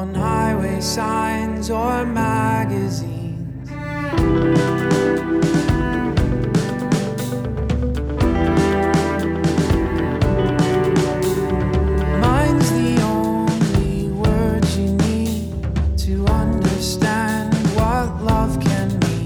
on highway signs or magazines. Mine's the only word you need to understand what love can mean.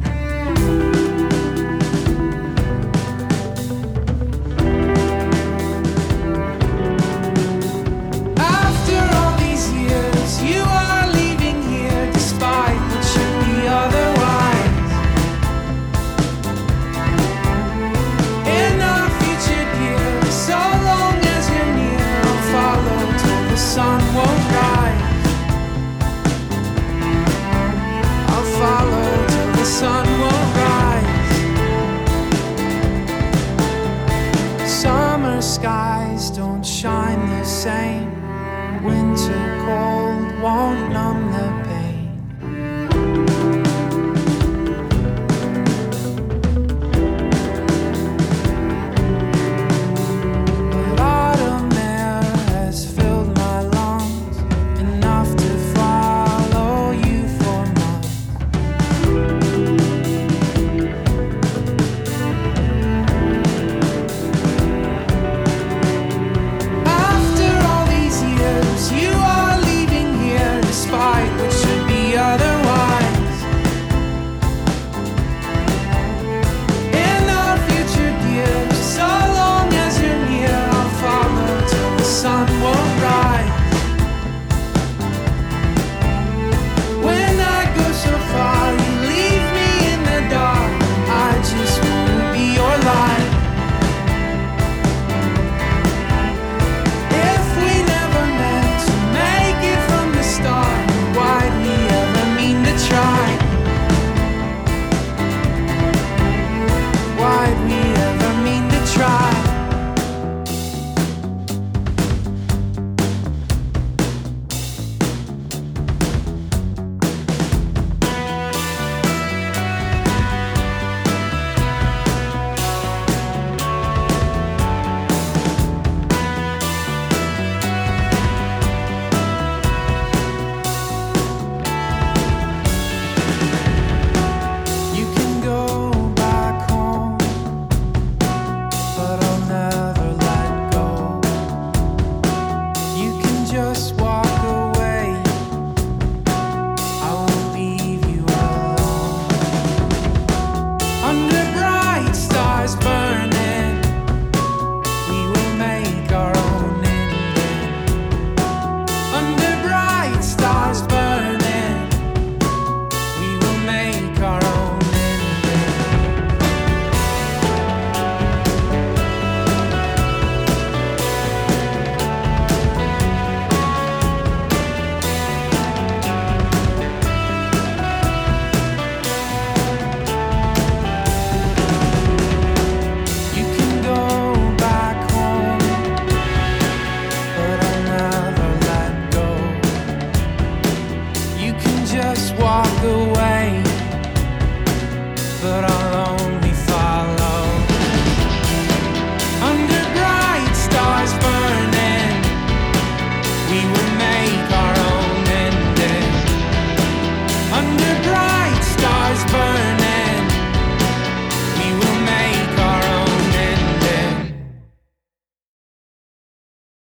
After all these years, you are leaving here despite what should be otherwise. In our future years, so long as you're near, I'll follow till the sun won't rise. I'll follow till the sun won't rise. Summer skies don't shine the same. Winter cold won't numb the